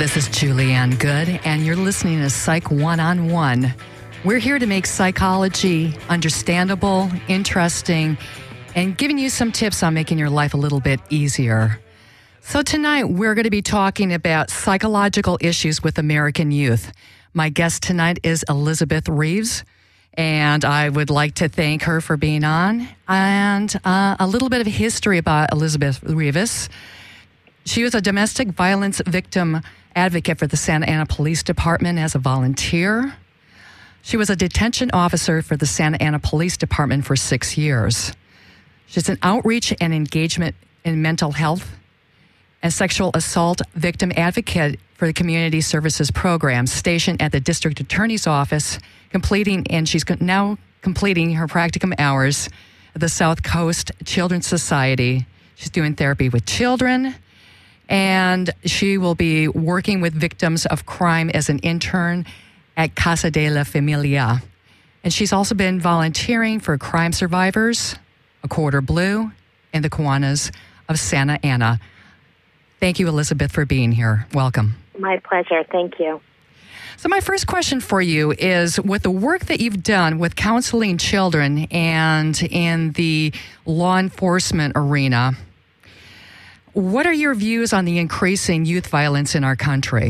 This is Julianne Good, and you're listening to Psych One-on-One. We're here to make psychology understandable, interesting, and giving you some tips on making your life a little bit easier. So tonight, we're going to be talking about psychological issues with American youth. My guest tonight is Elizabeth Reeves, and I would like to thank her for being on. And a little bit of history about Elizabeth Reeves. She was a domestic violence victim advocate for the Santa Ana Police Department as a volunteer. She was a detention officer for the Santa Ana Police Department for 6 years. She's an outreach and engagement in mental health and sexual assault victim advocate for the Community Services Program stationed at the District Attorney's Office, and she's now completing her practicum hours at the South Coast Children's Society. She's doing therapy with children, and she will be working with victims of crime as an intern at Casa de la Familia. And she's also been volunteering for crime survivors, A Quarter Blue, and the Kiwanis of Santa Ana. Thank you, Elizabeth, for being here. Welcome. My pleasure. Thank you. So my first question for you is, with the work that you've done with counseling children and in the law enforcement arena, what are your views on the increasing youth violence in our country?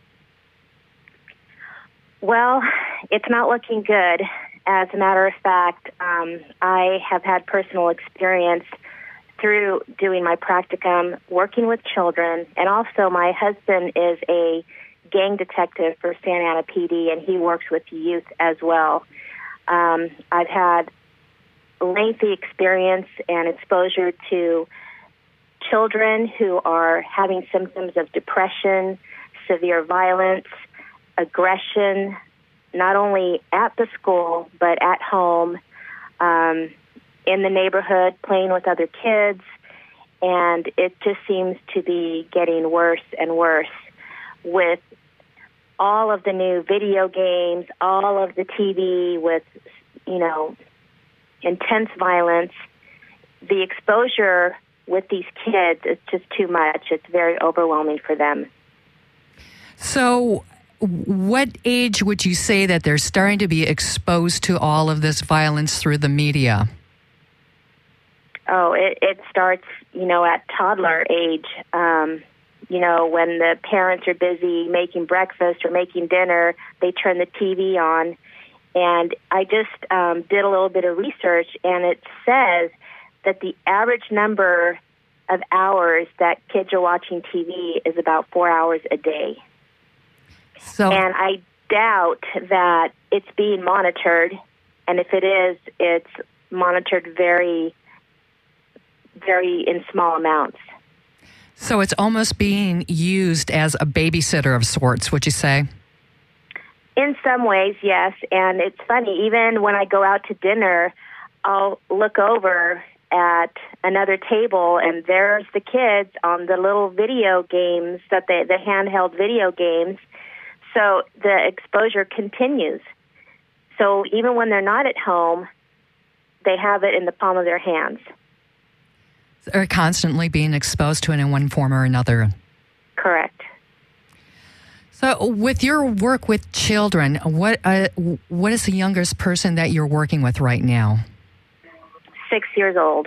Well, it's not looking good. As a matter of fact, I have had personal experience through doing my practicum, working with children, and also my husband is a gang detective for Santa Ana PD, and he works with youth as well. I've had lengthy experience and exposure to children who are having symptoms of depression, severe violence, aggression, not only at the school, but at home, in the neighborhood, playing with other kids, and it just seems to be getting worse and worse with all of the new video games, all of the TV with, intense violence. The exposure with these kids is just too much. It's very overwhelming for them. So what age would you say that they're starting to be exposed to all of this violence through the media? Oh, it starts, at toddler age. When the parents are busy making breakfast or making dinner, they turn the TV on. And I just did a little bit of research, and it says that the average number of hours that kids are watching TV is about 4 hours a day. And I doubt that it's being monitored, and if it is, it's monitored very, very in small amounts. So it's almost being used as a babysitter of sorts, would you say? In some ways, yes. And it's funny, even when I go out to dinner, I'll look over at another table, and there's the kids on the little video games, the handheld video games. So the exposure continues. So even when they're not at home, they have it in the palm of their hands. They're constantly being exposed to it in one form or another. Correct. So with your work with children, what is the youngest person that you're working with right now? 6 years old.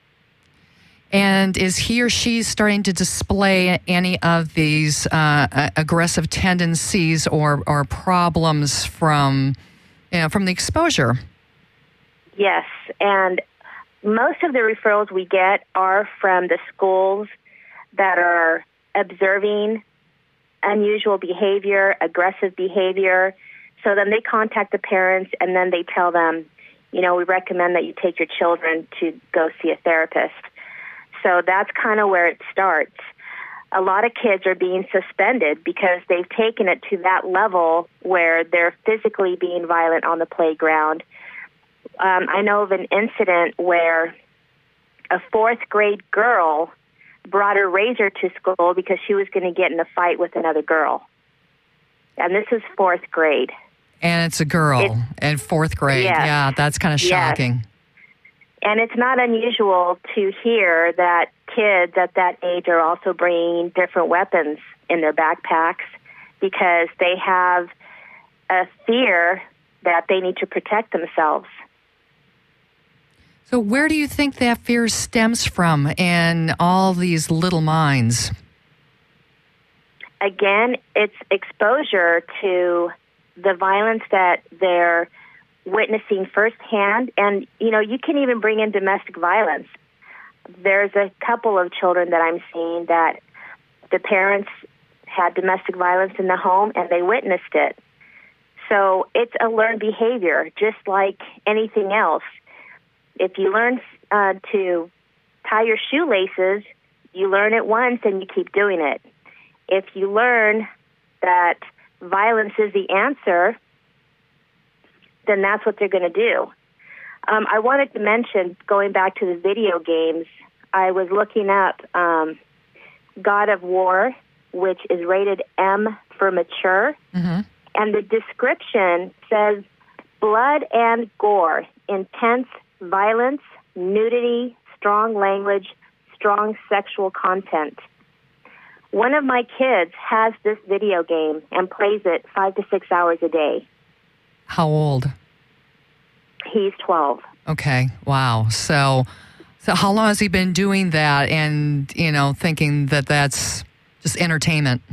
And is he or she starting to display any of these aggressive tendencies or problems from the exposure? Yes, and most of the referrals we get are from the schools that are observing unusual behavior, aggressive behavior. So then they contact the parents, and then they tell them, we recommend that you take your children to go see a therapist. So that's kind of where it starts. A lot of kids are being suspended because they've taken it to that level where they're physically being violent on the playground. I know of an incident where a fourth grade girl brought her razor to school because she was going to get in a fight with another girl. And this is fourth grade. And it's a girl in fourth grade. Yes. Yeah, that's kind of shocking. Yes. And it's not unusual to hear that kids at that age are also bringing different weapons in their backpacks because they have a fear that they need to protect themselves. So where do you think that fear stems from in all these little minds? Again, it's exposure to the violence that they're witnessing firsthand. And, you can even bring in domestic violence. There's a couple of children that I'm seeing that the parents had domestic violence in the home and they witnessed it. So it's a learned behavior, just like anything else. If you learn to tie your shoelaces, you learn it once and you keep doing it. If you learn that violence is the answer, then that's what they're going to do. I wanted to mention, going back to the video games, I was looking up God of War, which is rated M for mature, and the description says blood and gore, intense violence, nudity, strong language, strong sexual content. One of my kids has this video game and plays it 5 to 6 hours a day. How old? He's 12. Okay. Wow. So how long has he been doing that and, thinking that that's just entertainment?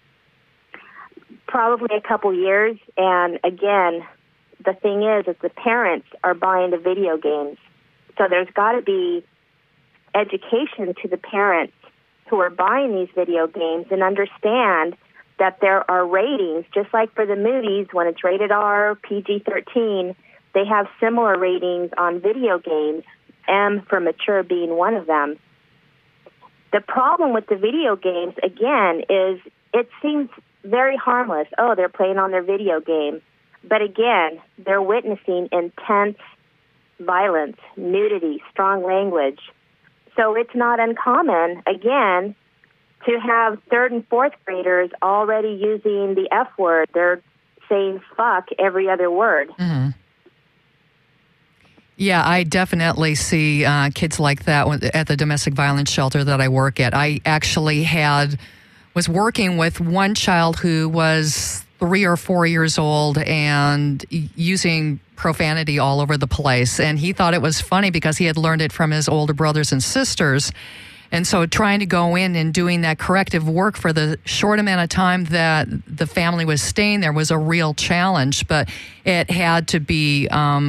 Probably a couple years. And again, the thing is the parents are buying the video games. So there's got to be education to the parents who are buying these video games and understand that there are ratings, just like for the movies, when it's rated R, PG-13, they have similar ratings on video games, M for mature being one of them. The problem with the video games, again, is it seems very harmless. Oh, they're playing on their video game. But again, they're witnessing intense violence, nudity, strong language. So it's not uncommon, again, to have third and fourth graders already using the F word. They're saying fuck every other word. Mm-hmm. Yeah, I definitely see kids like that at the domestic violence shelter that I work at. I actually was working with one child who was 3 or 4 years old and using profanity all over the place. And he thought it was funny because he had learned it from his older brothers and sisters. And so trying to go in and doing that corrective work for the short amount of time that the family was staying there was a real challenge. But it had to be...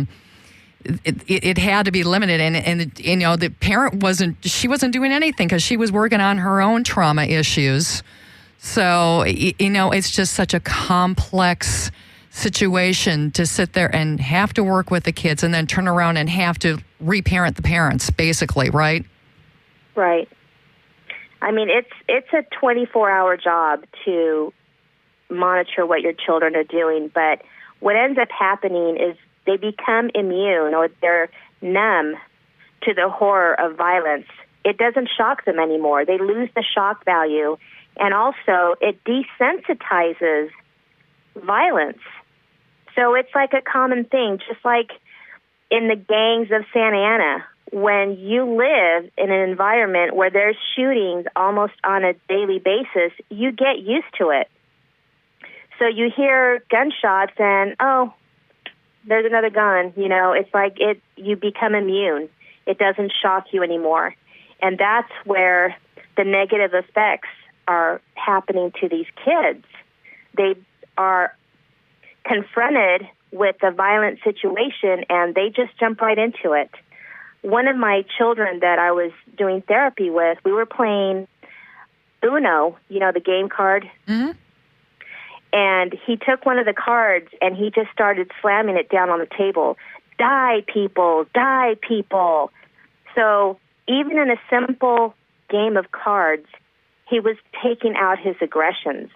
It had to be limited, and the parent wasn't doing anything because she was working on her own trauma issues. So it's just such a complex situation to sit there and have to work with the kids and then turn around and have to reparent the parents, basically, right? Right. I mean, it's a 24-hour job to monitor what your children are doing, but what ends up happening is they become immune or they're numb to the horror of violence. It doesn't shock them anymore. They lose the shock value. And also, it desensitizes violence. So it's like a common thing, just like in the gangs of Santa Ana. When you live in an environment where there's shootings almost on a daily basis, you get used to it. So you hear gunshots and, oh, there's another gun, it's like you become immune. It doesn't shock you anymore. And that's where the negative effects are happening to these kids. They are confronted with a violent situation and they just jump right into it. One of my children that I was doing therapy with, we were playing Uno, the game card. Mm-hmm. And he took one of the cards and he just started slamming it down on the table. Die, people, die, people. So even in a simple game of cards, he was taking out his aggressions.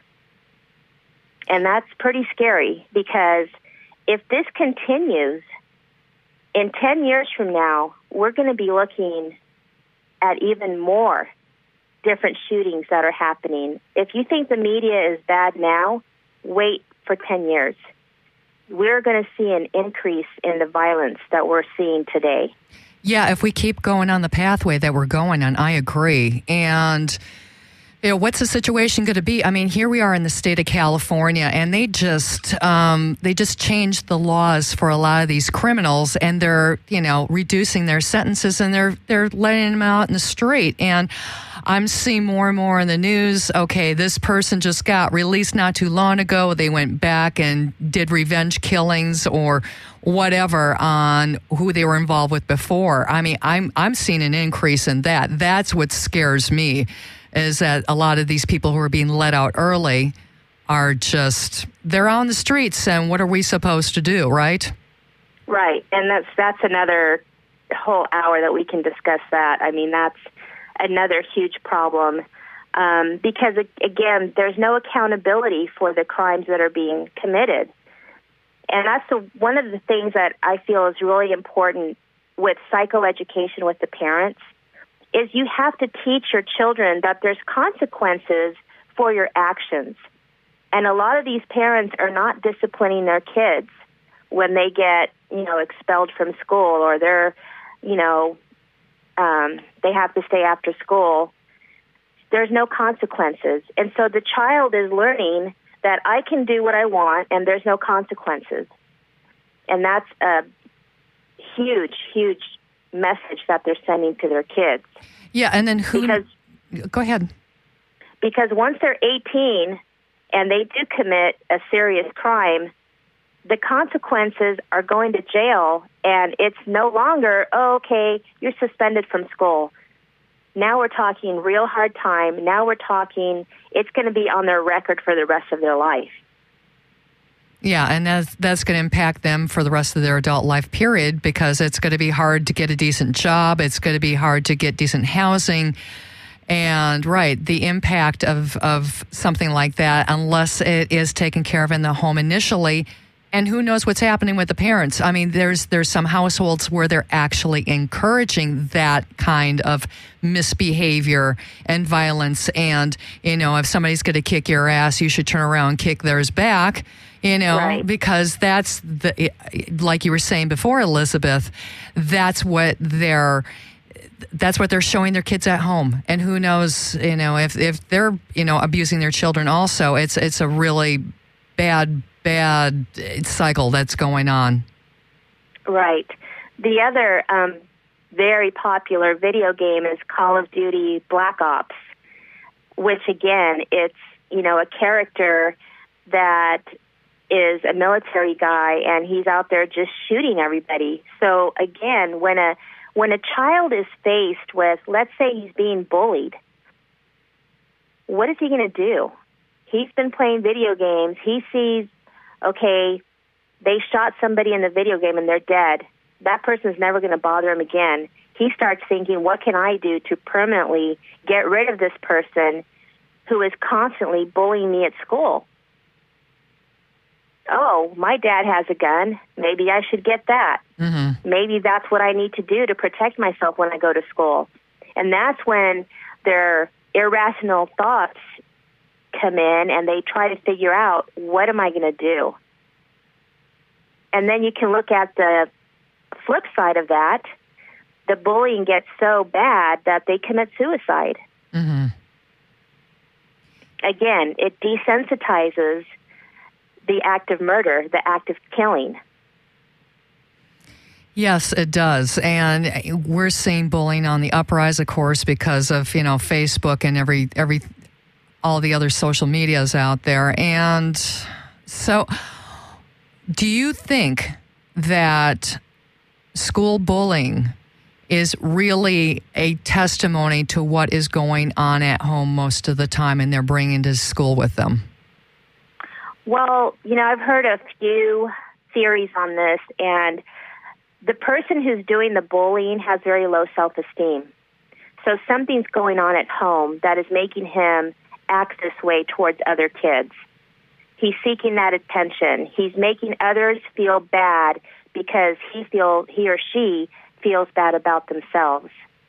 And that's pretty scary because if this continues, in 10 years from now, we're going to be looking at even more different shootings that are happening. If you think the media is bad now, wait for 10 years. We're going to see an increase in the violence that we're seeing today. Yeah, if we keep going on the pathway that we're going on, I agree. And What's the situation going to be? I mean, here we are in the state of California, and they just changed the laws for a lot of these criminals, and they're reducing their sentences, and they're letting them out in the street. And I'm seeing more and more in the news. Okay, this person just got released not too long ago. They went back and did revenge killings or whatever on who they were involved with before. I mean, I'm seeing an increase in that. That's what scares me. Is that a lot of these people who are being let out early are they're on the streets, and what are we supposed to do, right? Right, and that's another whole hour that we can discuss that. I mean, that's another huge problem because, again, there's no accountability for the crimes that are being committed. And that's one of the things that I feel is really important with psychoeducation with the parents is you have to teach your children that there's consequences for your actions. And a lot of these parents are not disciplining their kids when they get, expelled from school or they're, they have to stay after school. There's no consequences. And so the child is learning that I can do what I want and there's no consequences. And that's a huge, huge message that they're sending to their kids. Yeah, and then go ahead. Because once they're 18 and they do commit a serious crime, the consequences are going to jail, and it's no longer, okay, you're suspended from school. Now we're talking real hard time. Now we're talking it's going to be on their record for the rest of their life. Yeah, and that's going to impact them for the rest of their adult life period because it's going to be hard to get a decent job. It's going to be hard to get decent housing. And, right, the impact of something like that, unless it is taken care of in the home initially, and who knows what's happening with the parents. I mean, there's some households where they're actually encouraging that kind of misbehavior and violence. And, if somebody's going to kick your ass, you should turn around and kick theirs back. Right. Because that's like you were saying before, Elizabeth, that's what they're showing their kids at home. And who knows, if they're, abusing their children also, it's a really bad cycle that's going on. Right. The other very popular video game is Call of Duty Black Ops, which again, it's, a character that is a military guy, and he's out there just shooting everybody. So again, when a child is faced with, let's say he's being bullied, what is he going to do? He's been playing video games. He sees, okay, they shot somebody in the video game and they're dead. That person's never going to bother him again. He starts thinking, what can I do to permanently get rid of this person who is constantly bullying me at school? Oh, my dad has a gun. Maybe I should get that. Mm-hmm. Maybe that's what I need to do to protect myself when I go to school. And that's when their irrational thoughts come in and they try to figure out, what am I going to do? And then you can look at the flip side of that. The bullying gets so bad that they commit suicide. Mm-hmm. Again, it desensitizes the act of murder, the act of killing. Yes, it does. And we're seeing bullying on the uprise, of course, because of, Facebook and all the other social medias out there. And so do you think that school bullying is really a testimony to what is going on at home most of the time and they're bringing to school with them? Well, I've heard a few theories on this, and the person who's doing the bullying has very low self-esteem. So something's going on at home that is making him act this way towards other kids. He's seeking that attention. He's making others feel bad because he or she feels bad about themselves.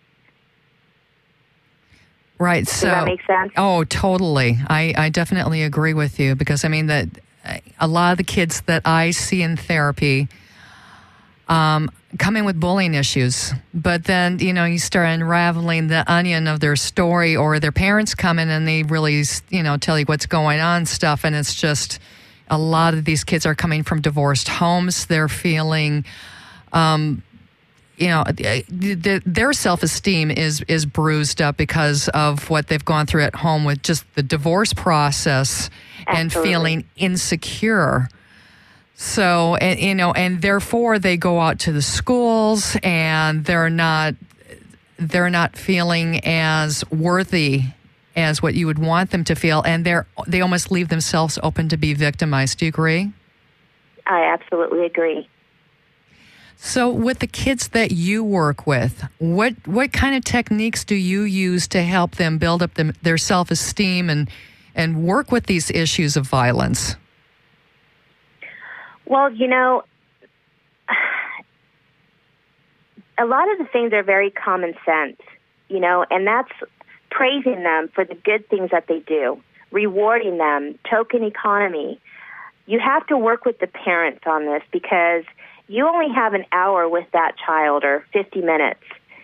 Right. So, does that make sense? Oh, totally. I definitely agree with you because, that a lot of the kids that I see in therapy, come in with bullying issues, but then, you start unraveling the onion of their story, or their parents come in and they really, tell you what's going on stuff. And it's just, a lot of these kids are coming from divorced homes. They're feeling, their self-esteem is bruised up because of what they've gone through at home with just the divorce process. Absolutely. And feeling insecure. So, and therefore they go out to the schools and they're not feeling as worthy as what you would want them to feel, and they almost leave themselves open to be victimized. Do you agree? I absolutely agree. So with the kids that you work with, what kind of techniques do you use to help them build up their self-esteem and work with these issues of violence? Well, a lot of the things are very common sense, and that's praising them for the good things that they do, rewarding them, token economy. You have to work with the parents on this because you only have an hour with that child or 50 minutes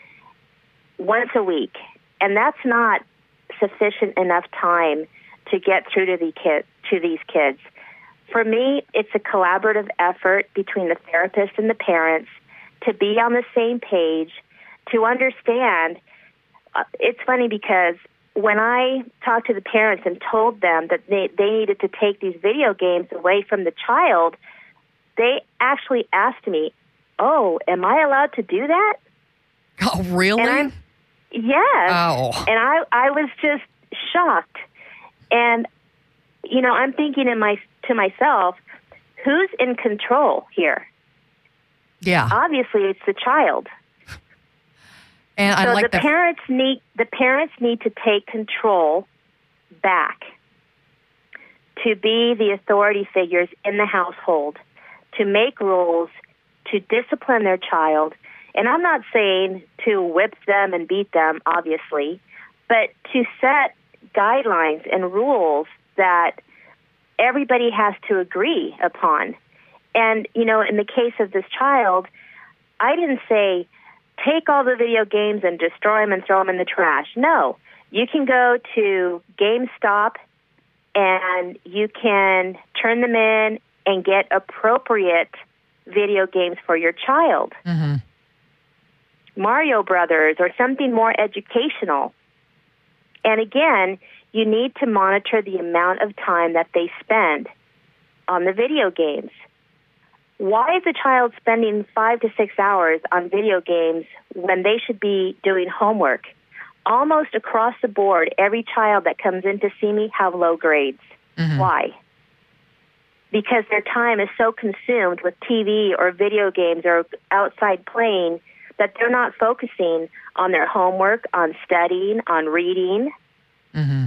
once a week, and that's not sufficient enough time to get through to these kids. For me, it's a collaborative effort between the therapist and the parents to be on the same page, to understand. It's funny because when I talked to the parents and told them that they needed to take these video games away from the child, they actually asked me, "Oh, am I allowed to do that?" Oh, really? Yes. Oh. And I was just shocked. And, I'm thinking to myself, who's in control here? Yeah. Obviously, it's the child. And so I like the parents need to take control back, to be the authority figures in the household, to make rules, to discipline their child. And I'm not saying to whip them and beat them, obviously, but to set guidelines and rules that everybody has to agree upon. And, in the case of this child, I didn't say, take all the video games and destroy them and throw them in the trash. No, you can go to GameStop and you can turn them in and get appropriate video games for your child. Mm-hmm. Mario Brothers or something more educational. And again, you need to monitor the amount of time that they spend on the video games. Why is a child spending 5 to 6 hours on video games when they should be doing homework? Almost across the board, every child that comes in to see me have low grades. Mm-hmm. Why? Because their time is so consumed with TV or video games or outside playing that they're not focusing on their homework, on studying, on reading. Mm-hmm.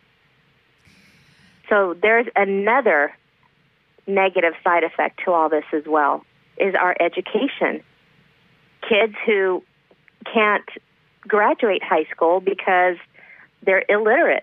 So there's another negative side effect to all this as well, is our education. Kids who can't graduate high school because they're illiterate.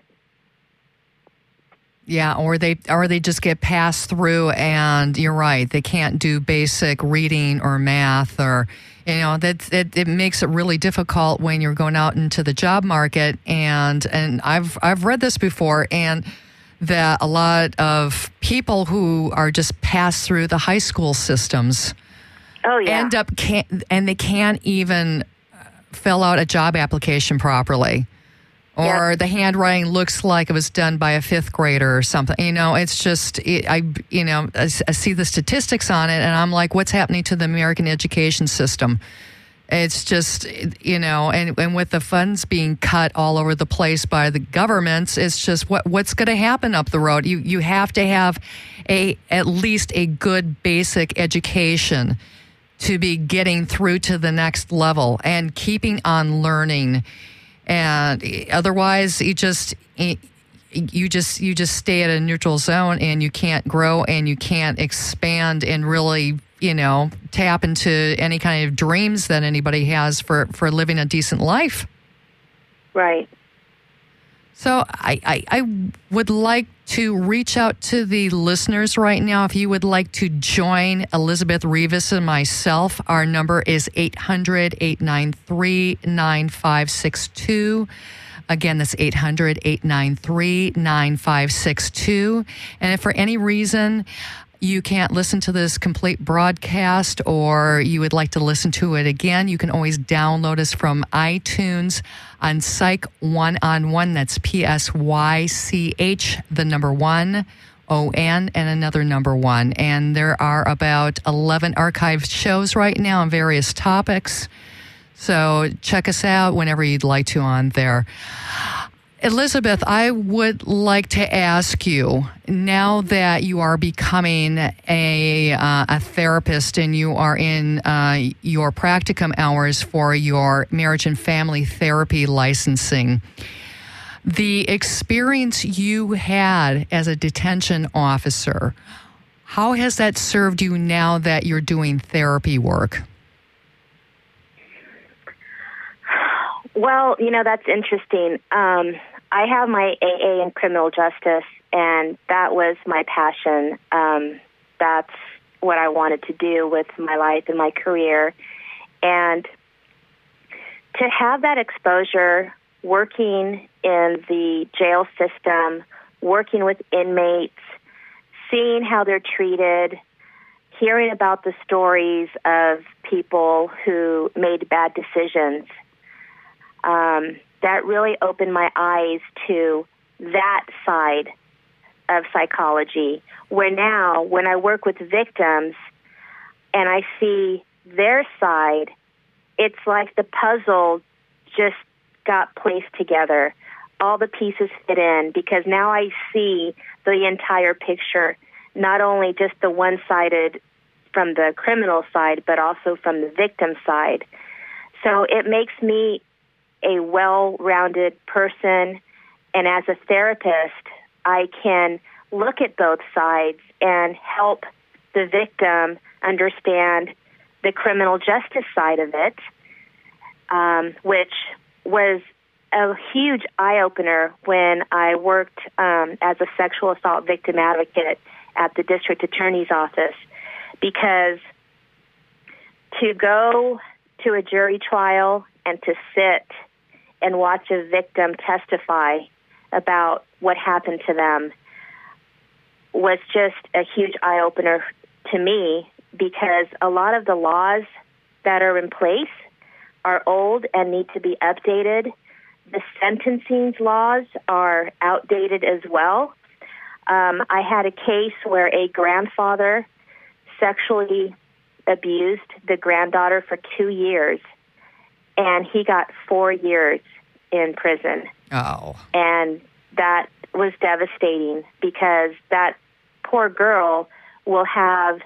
Yeah, or they just get passed through, and you're right, they can't do basic reading or math, or it makes it really difficult when you're going out into the job market. And I've read this before, and that a lot of people who are just passed through the high school systems end up they can't even fill out a job application properly. Or the handwriting looks like it was done by a fifth grader or something. It's just, I see the statistics on it, and I'm like, what's happening to the American education system? It's just, and with the funds being cut all over the place by the governments, it's just what's going to happen up the road. You have to have at least a good basic education to be getting through to the next level and keeping on learning. And otherwise, you just stay at a neutral zone, and you can't grow and you can't expand and really, tap into any kind of dreams that anybody has for living a decent life. Right. So I would like to reach out to the listeners right now. If you would like to join Elizabeth Rivas and myself, our number is 800-893-9562. Again, that's 800-893-9562. And if for any reason you can't listen to this complete broadcast or you would like to listen to it again, you can always download us from iTunes on Psych One-on-One. That's PSYCH, the number 1, ON, and another number 1. And there are about 11 archived shows right now on various topics. So check us out whenever you'd like to on there. Elizabeth, I would like to ask you, now that you are becoming a therapist and you are in your practicum hours for your marriage and family therapy licensing, the experience you had as a detention officer, how has that served you now that you're doing therapy work? Well, that's interesting. I have my AA in criminal justice, and that was my passion. That's what I wanted to do with my life and my career. And to have that exposure, working in the jail system, working with inmates, seeing how they're treated, hearing about the stories of people who made bad decisions, that really opened my eyes to that side of psychology, where now when I work with victims and I see their side, it's like the puzzle just got placed together. All the pieces fit in because now I see the entire picture, not only just the one-sided from the criminal side, but also from the victim side. So it makes me a well-rounded person, and as a therapist, I can look at both sides and help the victim understand the criminal justice side of it, which was a huge eye-opener when I worked as a sexual assault victim advocate at the district attorney's office, because to go to a jury trial and to sit and watch a victim testify about what happened to them was just a huge eye-opener to me, because a lot of the laws that are in place are old and need to be updated. The sentencing laws are outdated as well. I had a case where a grandfather sexually abused the granddaughter for 2 years, and he got 4 years in prison. Oh. And that was devastating, because that poor girl will have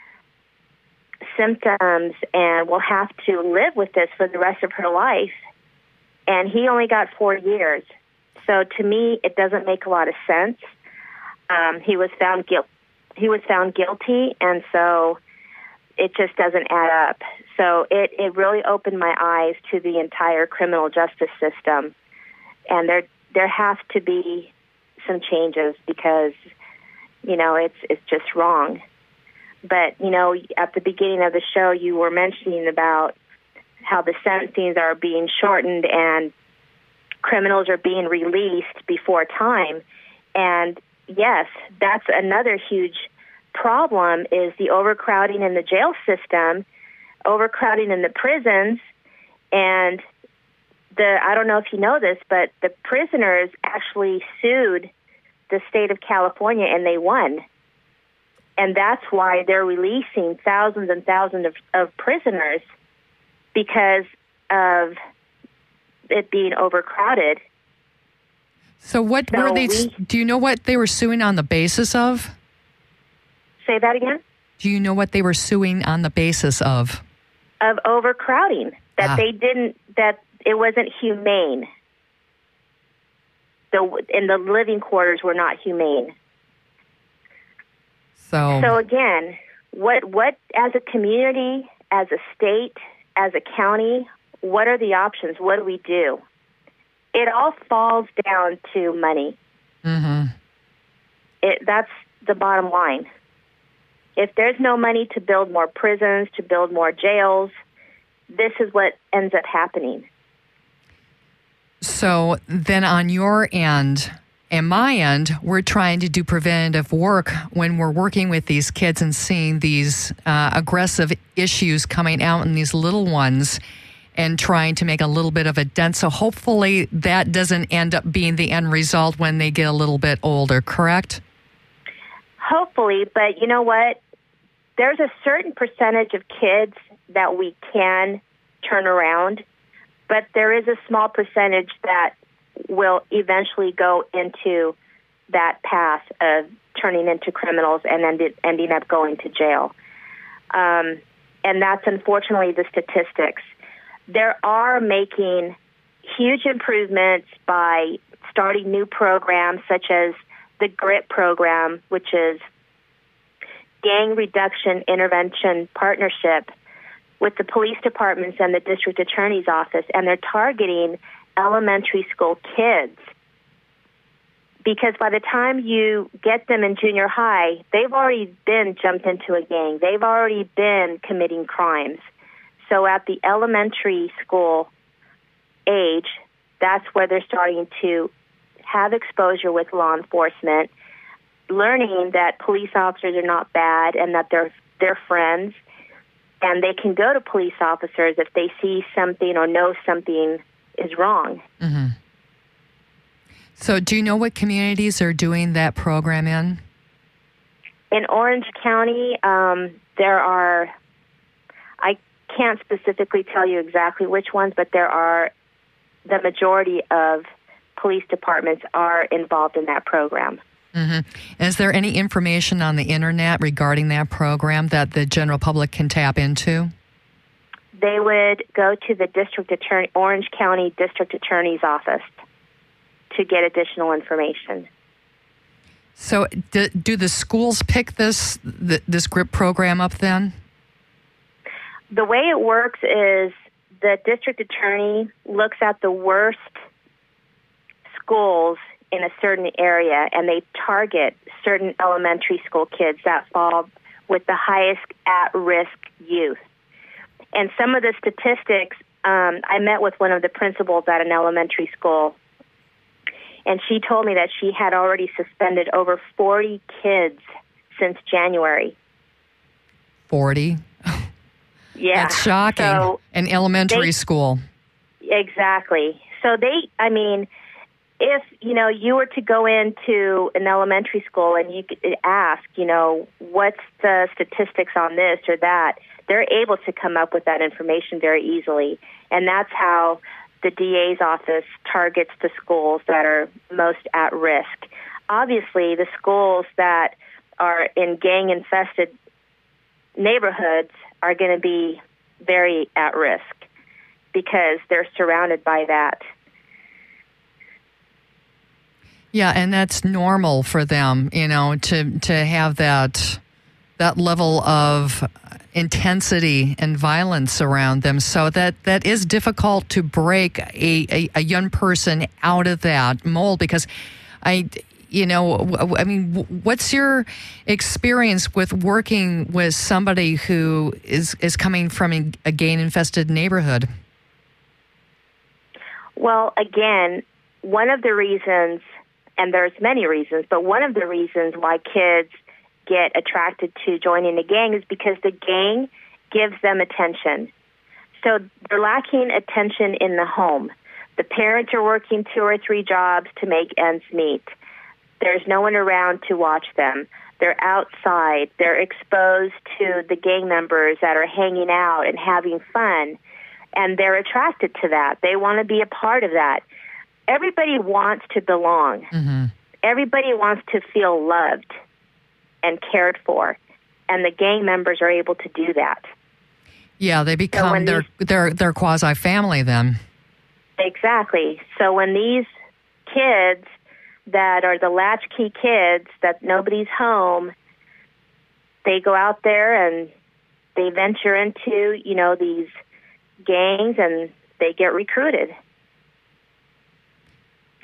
symptoms and will have to live with this for the rest of her life. And he only got 4 years. So to me, it doesn't make a lot of sense. He was found guilty, and so it just doesn't add up. So it really opened my eyes to the entire criminal justice system, and there has to be some changes, because it's just wrong. But at the beginning of the show, you were mentioning about how the sentencings are being shortened and criminals are being released before time. And yes, that's another huge problem, is the overcrowding in the jail system, overcrowding in the prisons. And I don't know if you know this, but the prisoners actually sued the state of California, and they won. And that's why they're releasing thousands and thousands of prisoners, because of it being overcrowded. So do you know what they were suing on the basis of? Say that again? Do you know what they were suing on the basis of? Of overcrowding, that that it wasn't humane. And the living quarters were not humane. So again, what as a community, as a state, as a county, what are the options? What do we do? it all falls down to money. Mm-hmm. That's the bottom line. If there's no money to build more prisons, to build more jails, this is what ends up happening. So then on your end and my end, we're trying to do preventative work when we're working with these kids and seeing these aggressive issues coming out in these little ones and trying to make a little bit of a dent. So hopefully that doesn't end up being the end result when they get a little bit older, correct? Hopefully, but you know what? There's a certain percentage of kids that we can turn around, but there is a small percentage that will eventually go into that path of turning into criminals and ending up going to jail. And that's unfortunately the statistics. There are making huge improvements by starting new programs such as the GRIP program, which is Gang Reduction Intervention Partnership with the police departments and the district attorney's office, and they're targeting elementary school kids. Because by the time you get them in junior high, they've already been jumped into a gang. They've already been committing crimes. So at the elementary school age, that's where they're starting to have exposure with law enforcement, learning that police officers are not bad and that they're friends, and they can go to police officers if they see something or know something is wrong. Mm-hmm. So do you know what communities are doing that program in? In Orange County, there are, I can't specifically tell you exactly which ones, but there are, the majority of police departments are involved in that program. Mm-hmm. Is there any information on the internet regarding that program that the general public can tap into? They would go to the district attorney, Orange County District Attorney's office to get additional information. So do the schools pick this GRIP program up then? The way it works is the district attorney looks at the worst schools in a certain area, and they target certain elementary school kids that fall with the highest at-risk youth. And some of the statistics, I met with one of the principals at an elementary school, and she told me that she had already suspended over 40 kids since January. 40? Yeah. That's shocking. So in elementary school. Exactly. So if, you were to go into an elementary school and you could ask, what's the statistics on this or that, they're able to come up with that information very easily. And that's how the DA's office targets the schools that are most at risk. Obviously, the schools that are in gang-infested neighborhoods are going to be very at risk because they're surrounded by that. Yeah, and that's normal for them, to have that level of intensity and violence around them. So that is difficult to break a young person out of that mold because what's your experience with working with somebody who is coming from a gang-infested neighborhood? Well, again, one of the reasons, and there's many reasons, but one of the reasons why kids get attracted to joining a gang is because the gang gives them attention. So they're lacking attention in the home. The parents are working 2 or 3 jobs to make ends meet. There's no one around to watch them. They're outside. They're exposed to the gang members that are hanging out and having fun, and they're attracted to that. They want to be a part of that. Everybody wants to belong. Mm-hmm. Everybody wants to feel loved and cared for, and the gang members are able to do that. Yeah, they become their quasi-family then. Exactly. So when these kids that are the latchkey kids, that nobody's home, they go out there and they venture into, these gangs and they get recruited.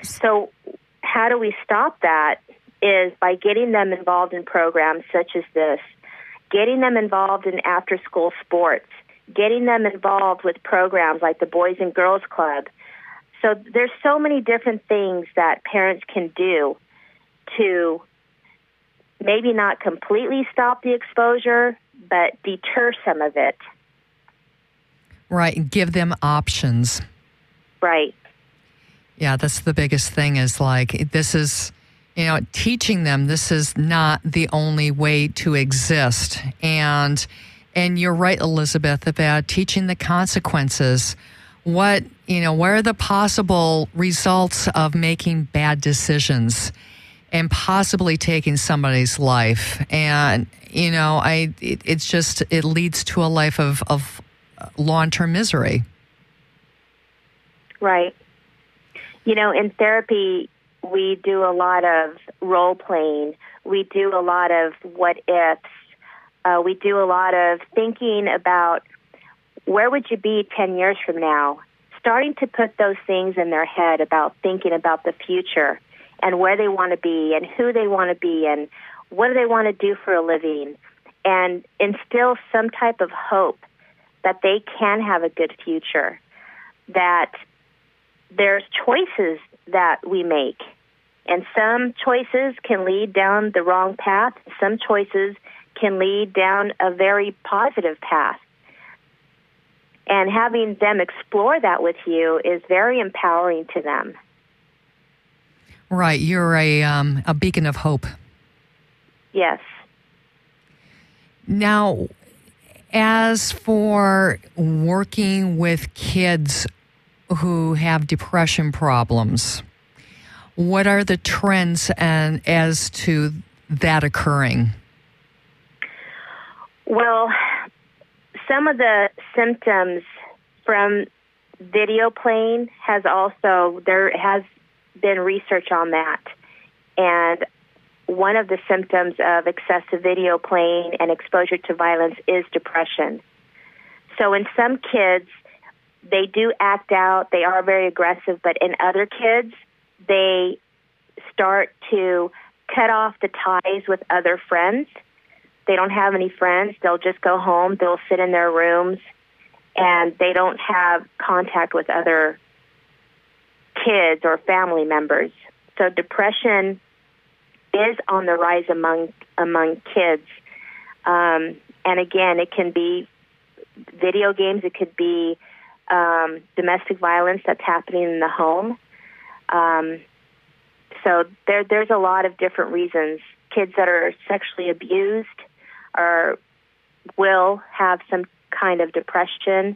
So how do we stop that is by getting them involved in programs such as this, getting them involved in after-school sports, getting them involved with programs like the Boys and Girls Club. So there's so many different things that parents can do to maybe not completely stop the exposure, but deter some of it. Right, and give them options. Right. Yeah, that's the biggest thing is like, this is, teaching them this is not the only way to exist. And you're right, Elizabeth, about teaching the consequences. What are the possible results of making bad decisions and possibly taking somebody's life? And, it leads to a life of long-term misery. Right. In therapy, we do a lot of role-playing. We do a lot of what-ifs. We do a lot of thinking about where would you be 10 years from now, starting to put those things in their head about thinking about the future and where they want to be and who they want to be and what do they want to do for a living, and instill some type of hope that they can have a good future, that there's choices that we make, and some choices can lead down the wrong path. Some choices can lead down a very positive path. And having them explore that with you is very empowering to them. Right. You're a beacon of hope. Yes. Now, as for working with kids who have depression problems, what are the trends and as to that occurring? Well, some of the symptoms from video playing there has been research on that. And one of the symptoms of excessive video playing and exposure to violence is depression. So in some kids, they do act out, they are very aggressive, but in other kids, they start to cut off the ties with other friends. They don't have any friends. They'll just go home. They'll sit in their rooms, and they don't have contact with other kids or family members. So depression is on the rise among kids. And again, it can be video games. It could be domestic violence that's happening in the home. So there's a lot of different reasons. Kids that are sexually abused will have some kind of depression.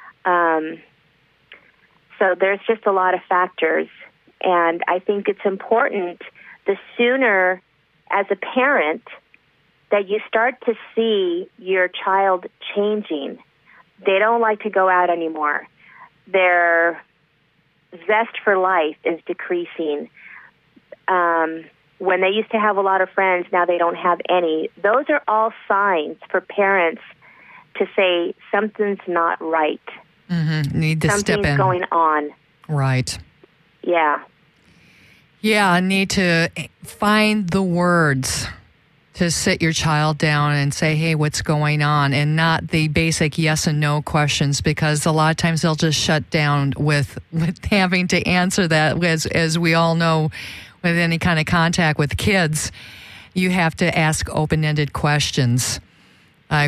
So there's just a lot of factors. And I think it's important, the sooner as a parent that you start to see your child changing. They don't like to go out anymore. Their zest for life is decreasing. When they used to have a lot of friends, now they don't have any. Those are all signs for parents to say something's not right. Mm-hmm. Need to step in. Something's going on. Right. Yeah. Yeah, I need to find the words to sit your child down and say, hey, what's going on? And not the basic yes and no questions, because a lot of times they'll just shut down with having to answer that. As we all know, with any kind of contact with kids, you have to ask open-ended questions. Like,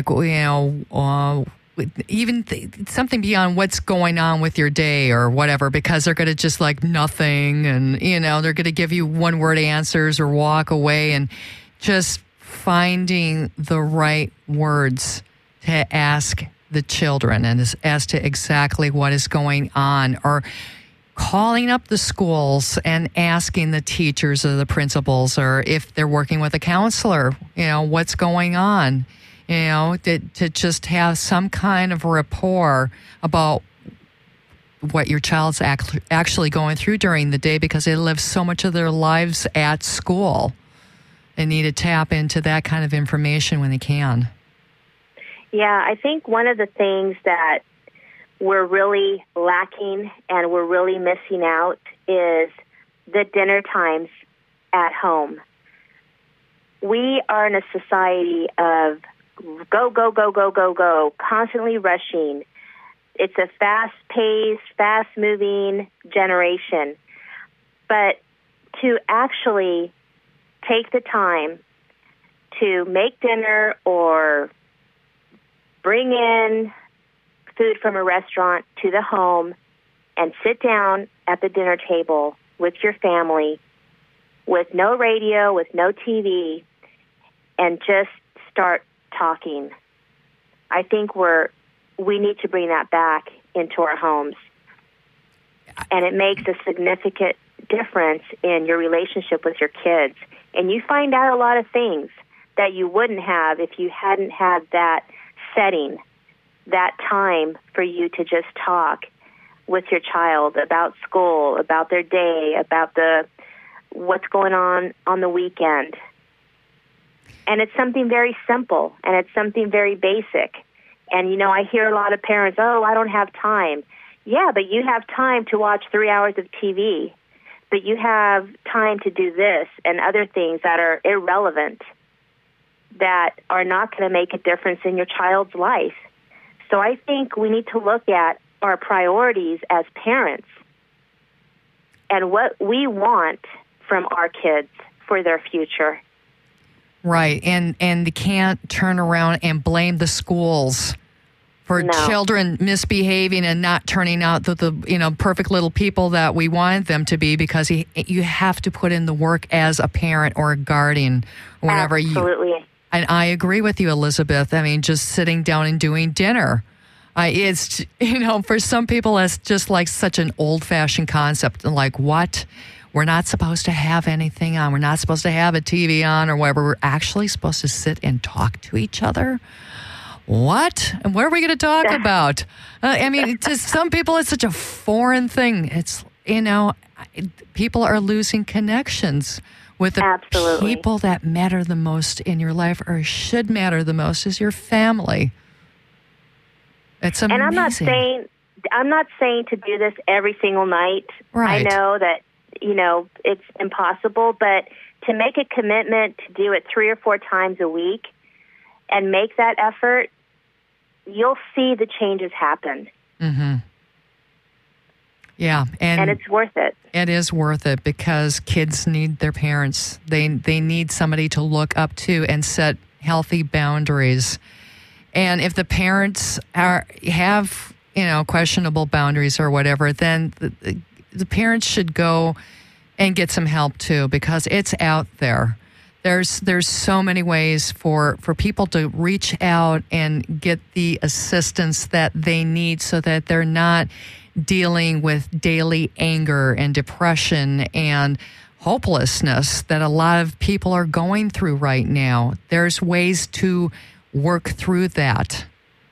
even something beyond what's going on with your day or whatever, because they're going to just like nothing, and they're going to give you one-word answers or walk away. And just finding the right words to ask the children and as to exactly what is going on, or calling up the schools and asking the teachers or the principals, or if they're working with a counselor, what's going on. To just have some kind of rapport about what your child's actually going through during the day, because they live so much of their lives at school. They need to tap into that kind of information when they can. Yeah, I think one of the things that we're really lacking and we're really missing out is the dinner times at home. We are in a society of go, go, go, go, go, go, constantly rushing. It's a fast-paced, fast-moving generation. But to actually take the time to make dinner or bring in food from a restaurant to the home and sit down at the dinner table with your family with no radio, with no TV, and just start talking. I think we need to bring that back into our homes. And it makes a significant difference in your relationship with your kids. And you find out a lot of things that you wouldn't have if you hadn't had that setting, that time for you to just talk with your child about school, about their day, about what's going on the weekend. And it's something very simple, and it's something very basic. And, I hear a lot of parents, I don't have time. Yeah, but you have time to watch 3 hours of TV. But you have time to do this and other things that are irrelevant, that are not going to make a difference in your child's life. So I think we need to look at our priorities as parents and what we want from our kids for their future. Right, and you can't turn around and blame the schools for children misbehaving and not turning out the perfect little people that we wanted them to be, because you have to put in the work as a parent or a guardian, whenever Absolutely. And I agree with you, Elizabeth. I mean, just sitting down and doing dinner. It's, for some people, that's just like such an old-fashioned concept. Like, what? We're not supposed to have anything on. We're not supposed to have a TV on or whatever. We're actually supposed to sit and talk to each other. What? And what are we going to talk about? To some people, it's such a foreign thing. It's, people are losing connections with the Absolutely. people that matter the most in your life, or should matter the most, is your family. It's amazing. And I'm not saying to do this every single night. Right. I know that, it's impossible, but to make a commitment to do it 3 or 4 times a week and make that effort, you'll see the changes happen. Mm-hmm. Yeah. And it's worth it. It is worth it, because kids need their parents. They need somebody to look up to and set healthy boundaries. And if the parents have questionable boundaries or whatever, then the parents should go and get some help too, because it's out there. There's so many ways for people to reach out and get the assistance that they need, so that they're not dealing with daily anger and depression and hopelessness that a lot of people are going through right now. There's ways to work through that.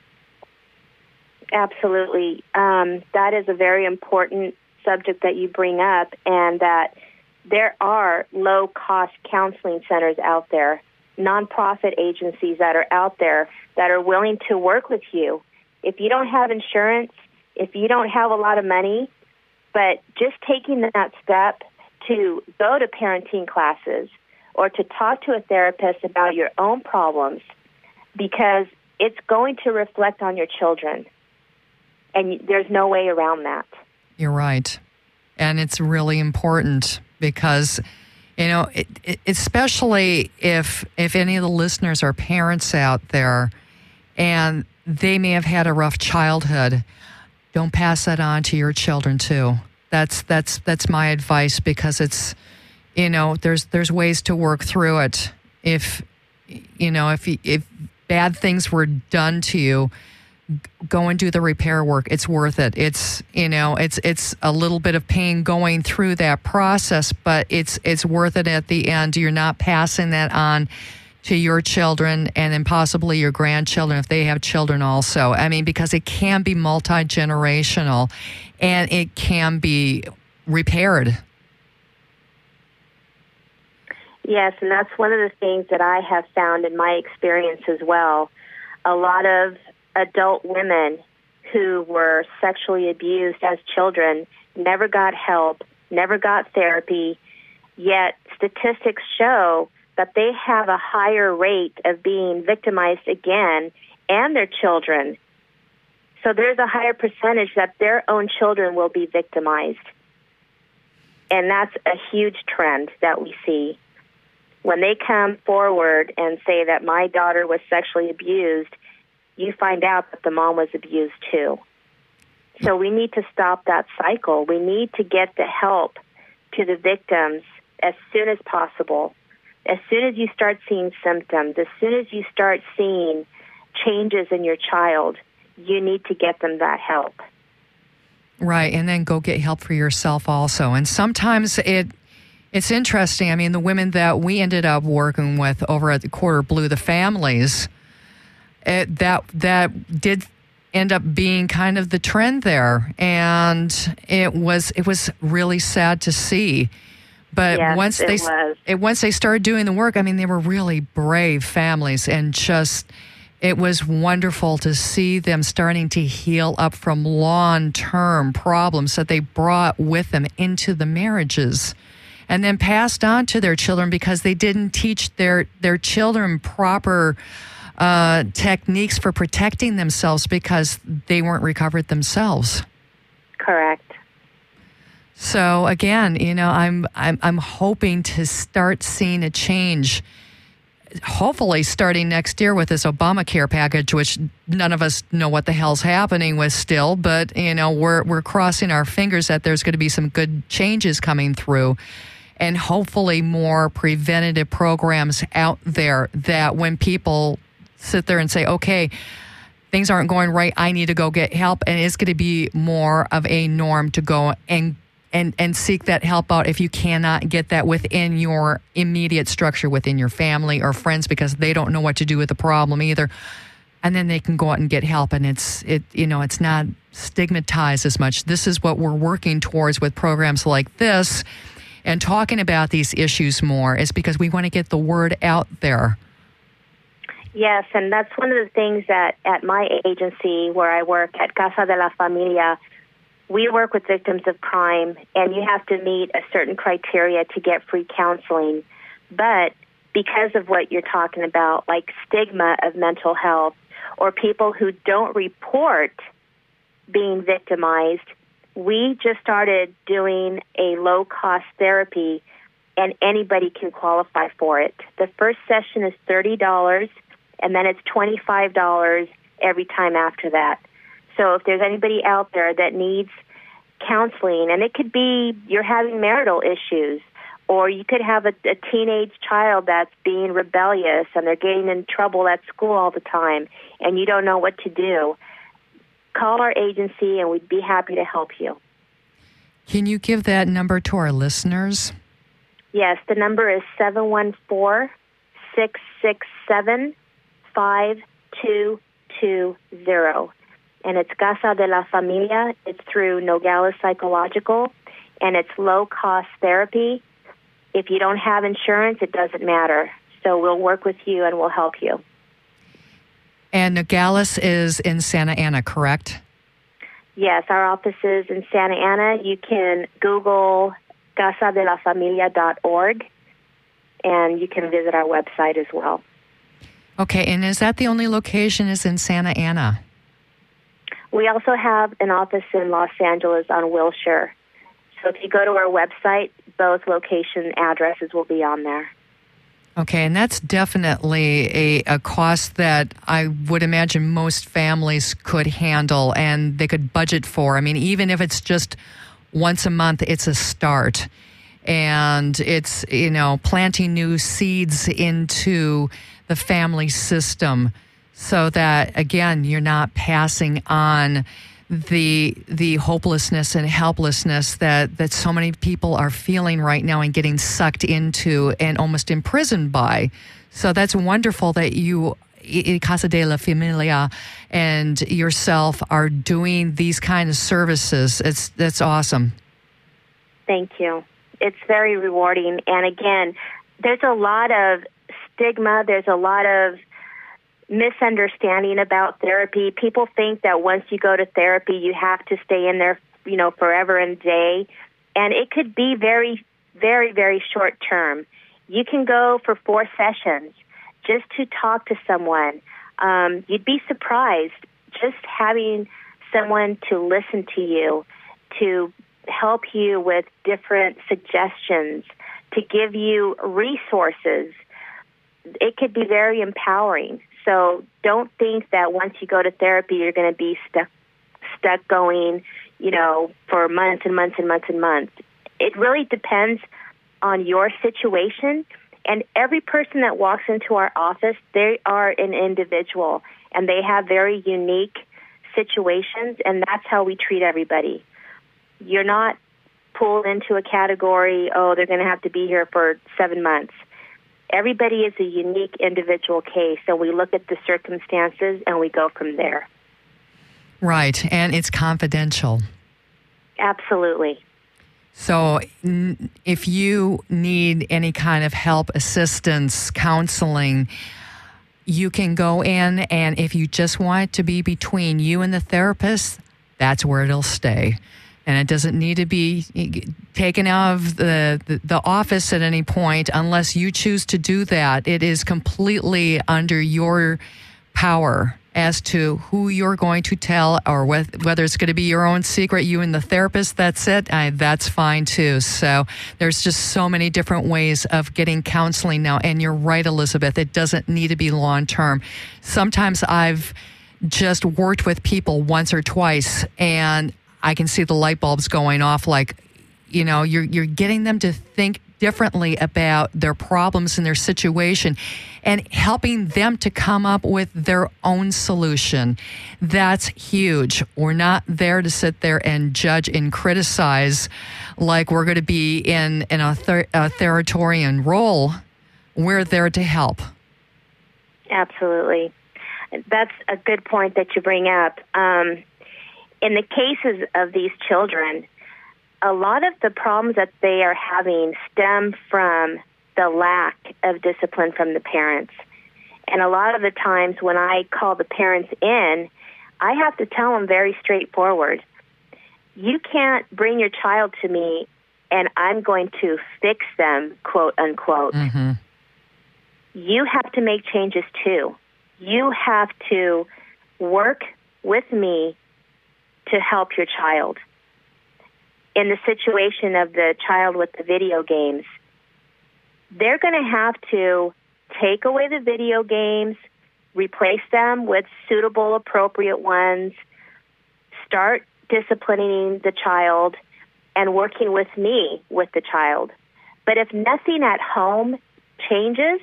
Absolutely. That is a very important subject that you bring up, and that there are low-cost counseling centers out there, nonprofit agencies that are out there that are willing to work with you. If you don't have insurance, if you don't have a lot of money, but just taking that step to go to parenting classes or to talk to a therapist about your own problems, because it's going to reflect on your children, and there's no way around that. You're right. And it's really important, because, especially if any of the listeners are parents out there and they may have had a rough childhood, don't pass that on to your children too. That's my advice, because it's, there's ways to work through it. If bad things were done to you, go and do the repair work. It's worth it. It's a little bit of pain going through that process, but it's worth it at the end. You're not passing that on to your children and then possibly your grandchildren if they have children also. Because it can be multi-generational and it can be repaired. Yes, and that's one of the things that I have found in my experience as well. A lot of adult women who were sexually abused as children never got help, never got therapy, yet statistics show that they have a higher rate of being victimized again, and their children. So there's a higher percentage that their own children will be victimized. And that's a huge trend that we see. When they come forward and say that my daughter was sexually abused, you find out that the mom was abused too. So we need to stop that cycle. We need to get the help to the victims as soon as possible. As soon as you start seeing symptoms, as soon as you start seeing changes in your child, you need to get them that help. Right, and then go get help for yourself also. And sometimes it's interesting. I mean, the women that we ended up working with over at the Quarter Blue, the families, that did end up being kind of the trend there, and it was really sad to see. But yes, once they started doing the work, I mean, they were really brave families, and just it was wonderful to see them starting to heal up from long-term problems that they brought with them into the marriages, and then passed on to their children because they didn't teach their children proper techniques for protecting themselves because they weren't recovered themselves. Correct. So again, I'm hoping to start seeing a change, hopefully starting next year with this Obamacare package, which none of us know what the hell's happening with still, but we're crossing our fingers that there's going to be some good changes coming through, and hopefully more preventative programs out there that when people sit there and say, okay, things aren't going right, I need to go get help, and it's going to be more of a norm to go and seek that help out if you cannot get that within your immediate structure, within your family or friends, because they don't know what to do with the problem either. And then they can go out and get help, and it's not stigmatized as much. This is what we're working towards with programs like this and talking about these issues more, is because we want to get the word out there. Yes, and that's one of the things that at my agency where I work at Casa de la Familia, we work with victims of crime, and you have to meet a certain criteria to get free counseling. But because of what you're talking about, like stigma of mental health, or people who don't report being victimized, we just started doing a low-cost therapy, and anybody can qualify for it. The first session is $30, and then it's $25 every time after that. So if there's anybody out there that needs counseling, and it could be you're having marital issues, or you could have a teenage child that's being rebellious and they're getting in trouble at school all the time, and you don't know what to do, call our agency and we'd be happy to help you. Can you give that number to our listeners? Yes, the number is 714-667-5220. And it's Casa de la Familia. It's through Nogales Psychological, and it's low-cost therapy. If you don't have insurance, it doesn't matter. So we'll work with you and we'll help you. And Nogales is in Santa Ana, correct? Yes, our office is in Santa Ana. You can Google casadelafamilia.org, and you can visit our website as well. Okay, and is that the only location is in Santa Ana? We also have an office in Los Angeles on Wilshire. So if you go to our website, both location addresses will be on there. Okay, and that's definitely a cost that I would imagine most families could handle and they could budget for. I mean, even if it's just once a month, it's a start. And it's, planting new seeds into the family system so that, again, you're not passing on the hopelessness and helplessness that so many people are feeling right now and getting sucked into and almost imprisoned by. So that's wonderful that you, Casa de la Familia, and yourself are doing these kind of services. That's awesome. Thank you. It's very rewarding. And again, there's a lot of stigma. There's a lot of misunderstanding about therapy. People think that once you go to therapy, you have to stay in there, forever and a day. And it could be very, very, very short term. You can go for 4 sessions just to talk to someone. You'd be surprised just having someone to listen to you, to help you with different suggestions, to give you resources. It could be very empowering. So don't think that once you go to therapy, you're going to be stuck going, for months and months and months and months. It really depends on your situation. And every person that walks into our office, they are an individual, and they have very unique situations, and that's how we treat everybody. You're not pulled into a category, they're going to have to be here for 7 months. Everybody is a unique individual case, and we look at the circumstances and we go from there. Right, and it's confidential. Absolutely. So if you need any kind of help, assistance, counseling, you can go in, and if you just want it to be between you and the therapist, that's where it'll stay. And it doesn't need to be taken out of the office at any point unless you choose to do that. It is completely under your power as to who you're going to tell, or whether it's going to be your own secret, you and the therapist, that's it, that's fine too. So there's just so many different ways of getting counseling now. And you're right, Elizabeth, it doesn't need to be long-term. Sometimes I've just worked with people once or twice, and I can see the light bulbs going off, like, you're getting them to think differently about their problems and their situation and helping them to come up with their own solution. That's huge. We're not there to sit there and judge and criticize like we're going to be in an authoritarian role. We're there to help. Absolutely. That's a good point that you bring up. In the cases of these children, a lot of the problems that they are having stem from the lack of discipline from the parents. And a lot of the times when I call the parents in, I have to tell them very straightforward, you can't bring your child to me and I'm going to fix them, quote unquote. Mm-hmm. You have to make changes too. You have to work with me to help your child. In the situation of the child with the video games, they're going to have to take away the video games, replace them with suitable, appropriate ones, start disciplining the child, and working with me with the child. But if nothing at home changes,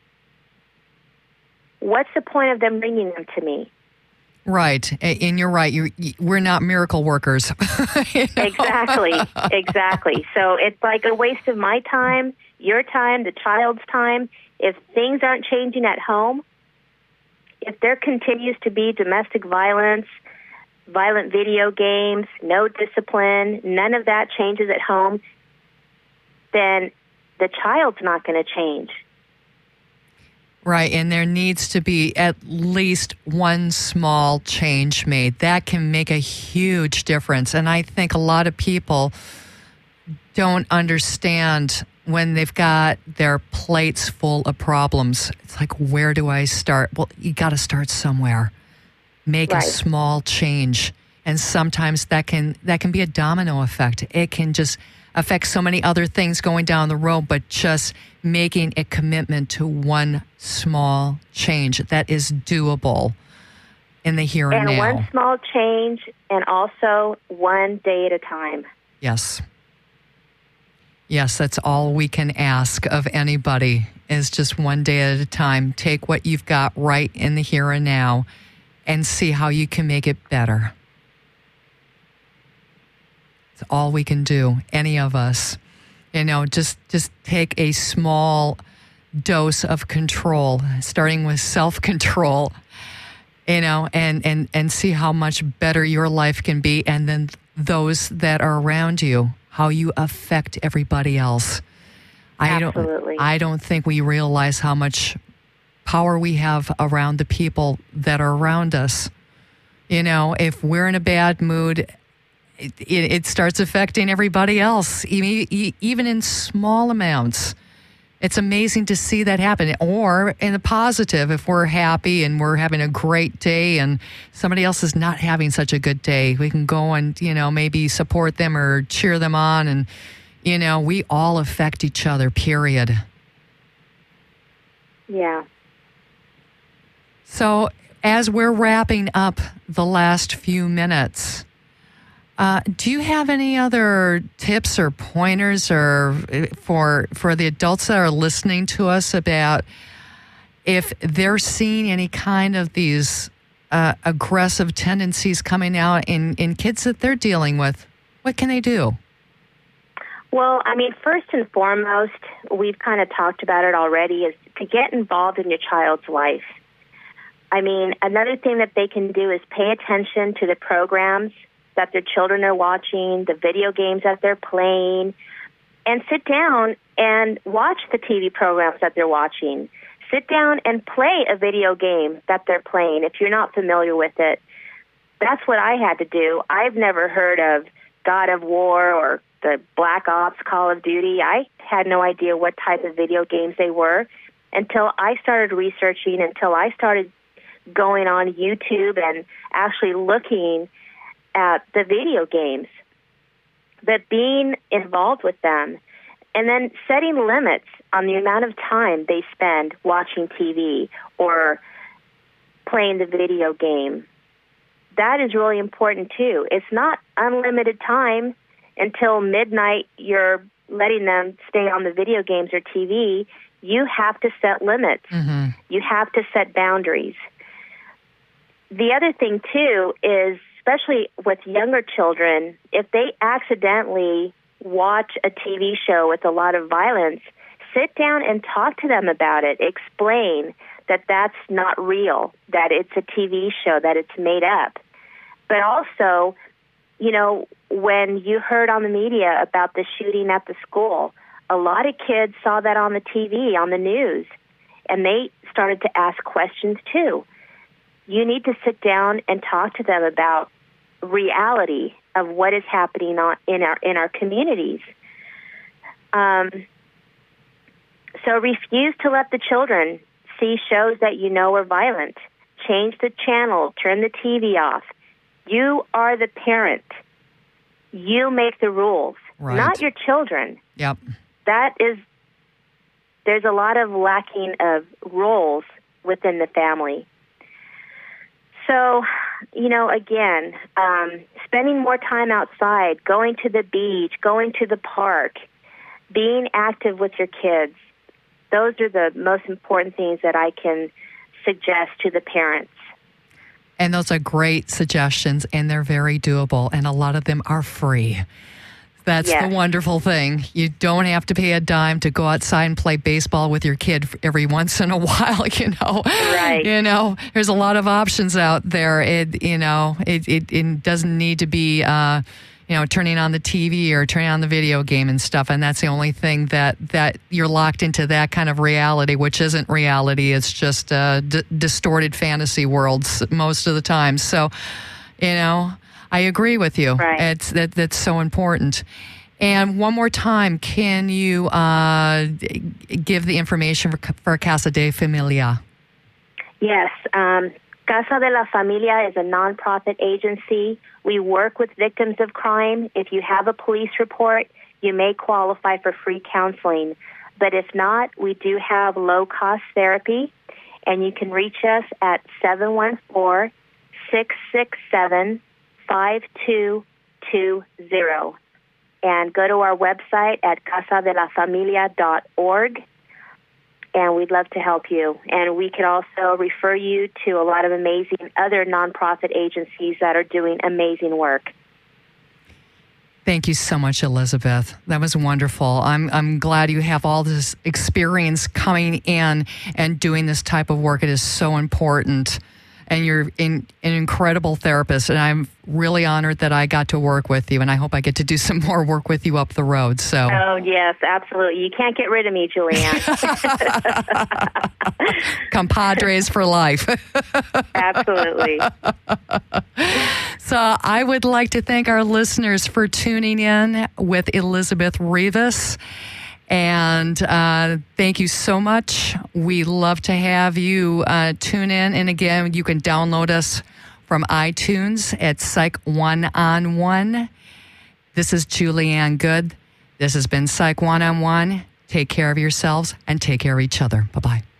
what's the point of them bringing them to me? Right. And you're right. We're not miracle workers. Exactly. So it's like a waste of my time, your time, the child's time. If things aren't changing at home, if there continues to be domestic violence, violent video games, no discipline, none of that changes at home, then the child's not going to change. Right, and there needs to be at least one small change made. That can make a huge difference. And I think a lot of people don't understand when they've got their plates full of problems. It's like, where do I start? Well, you got to start somewhere. Make a small change. And sometimes that can be a domino effect. It can just affect so many other things going down the road, but just making a commitment to one small change that is doable in the here and now. And one small change, and also one day at a time. Yes. Yes, that's all we can ask of anybody, is just one day at a time. Take what you've got right in the here and now and see how you can make it better. It's all we can do, any of us. Just take a small dose of control, starting with self-control, and see how much better your life can be, and then those that are around you, how you affect everybody else. Absolutely. I don't think we realize how much power we have around the people that are around us. If we're in a bad mood, it starts affecting everybody else, even in small amounts. It's amazing to see that happen. Or in the positive, if we're happy and we're having a great day and somebody else is not having such a good day, we can go and, maybe support them or cheer them on. And, we all affect each other, period. Yeah. So as we're wrapping up the last few minutes, do you have any other tips or pointers or for the adults that are listening to us about if they're seeing any kind of these aggressive tendencies coming out in kids that they're dealing with? What can they do? Well, first and foremost, we've kind of talked about it already, is to get involved in your child's life. Another thing that they can do is pay attention to the programs that their children are watching, the video games that they're playing, and sit down and watch the TV programs that they're watching. Sit down and play a video game that they're playing if you're not familiar with it. That's what I had to do. I've never heard of God of War or the Black Ops Call of Duty. I had no idea what type of video games they were until I started researching, until I started going on YouTube and actually looking at the video games, but being involved with them, and then setting limits on the amount of time they spend watching TV or playing the video game. That is really important too. It's not unlimited time until midnight you're letting them stay on the video games or TV. You have to set limits. Mm-hmm. You have to set boundaries. The other thing too is, especially with younger children, if they accidentally watch a TV show with a lot of violence, sit down and talk to them about it. Explain that that's not real, that it's a TV show, that it's made up. But also, when you heard on the media about the shooting at the school, a lot of kids saw that on the TV, on the news, and they started to ask questions too. You need to sit down and talk to them about reality of what is happening in our communities. So refuse to let the children see shows that are violent. Change the channel. Turn the TV off. You are the parent. You make the rules, right. Not your children. Yep. There's a lot of lacking of roles within the family. So, again, spending more time outside, going to the beach, going to the park, being active with your kids, those are the most important things that I can suggest to the parents. And those are great suggestions, and they're very doable, and a lot of them are free. That's the wonderful thing. You don't have to pay a dime to go outside and play baseball with your kid every once in a while, Right. There's a lot of options out there. It doesn't need to be, turning on the TV or turning on the video game and stuff. And that's the only thing that you're locked into, that kind of reality, which isn't reality. It's just distorted fantasy worlds most of the time. So, I agree with you. Right. That's so important. And one more time, can you give the information for Casa de Familia? Yes. Casa de la Familia is a nonprofit agency. We work with victims of crime. If you have a police report, you may qualify for free counseling. But if not, we do have low-cost therapy, and you can reach us at 714-667-5220. And go to our website at casadelafamilia.org, and we'd love to help you. And we can also refer you to a lot of amazing other nonprofit agencies that are doing amazing work. Thank you so much, Elizabeth. That was wonderful. I'm glad you have all this experience coming in and doing this type of work. It is so important. And you're an incredible therapist, and I'm really honored that I got to work with you, and I hope I get to do some more work with you up the road. So. Oh, yes, absolutely. You can't get rid of me, Julianne. Compadres for life. Absolutely. So So I would like to thank our listeners for tuning in with Elizabeth Rivas. And thank you so much. We love to have you tune in. And again, you can download us from iTunes at Psych One on One. This is Julianne Good. This has been Psych One on One. Take care of yourselves and take care of each other. Bye-bye.